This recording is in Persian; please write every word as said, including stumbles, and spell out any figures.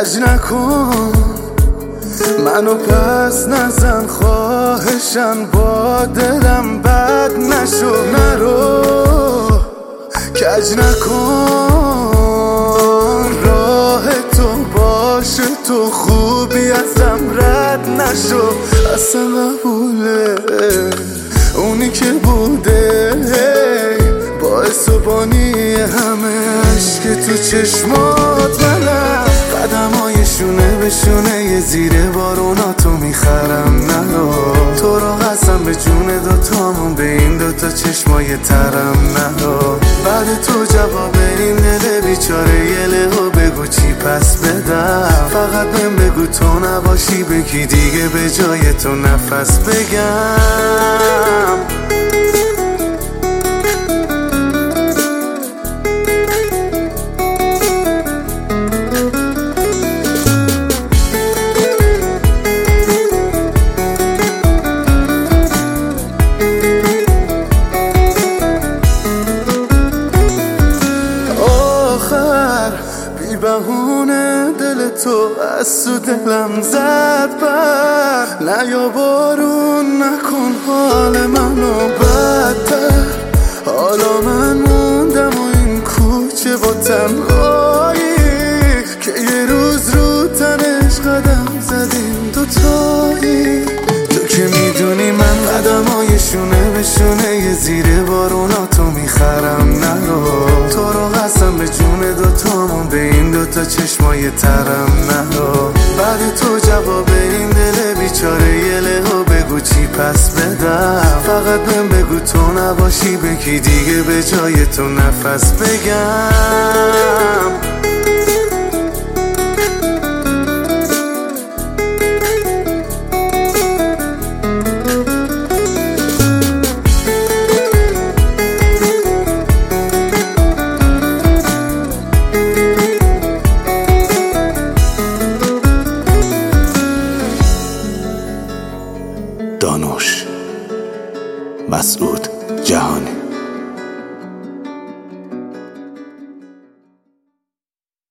کج نکن منو پس نزن، خواهشم با دلم بد نشو. نرو کج نکن، راه تو باشه، تو خوبی ازم رد نشو. اصلا قبوله اونی که بوده باعث و بانی همه عشق تو چشمات منم. قدمای شونه به شونه یه زیر بارونا تو میخرم. نرو تو رو قسم به جون دوتامون، به این دوتا چشمای ترم. نرو بعد تو جواب این دل بیچاره یه لهو بگو چی پس بدم. فقط بهم بگو تو نباشی بگی دیگه به جای تو نفس بگم. بی بهونه دل تو از تو دلم زد بر. نیا بارون نکن حال منو بدتر. حالا من موندم و این کوچه با تنهایی که یه روز رو تنش قدم زدیم دوتایی. تو که میدونی من قدمای شونه به شونه یه زیر بارونا تو میخرم. نرو تو رو قسم به جون دوتامون، به این دوتا چشمای ترم. نرو بعد تو جواب این دل بیچاره یه لهو بگو چی پس بدم. فقط بهم بگو تو نباشی بگی دیگه به جای تو نفس بگم. دانوش مسعود.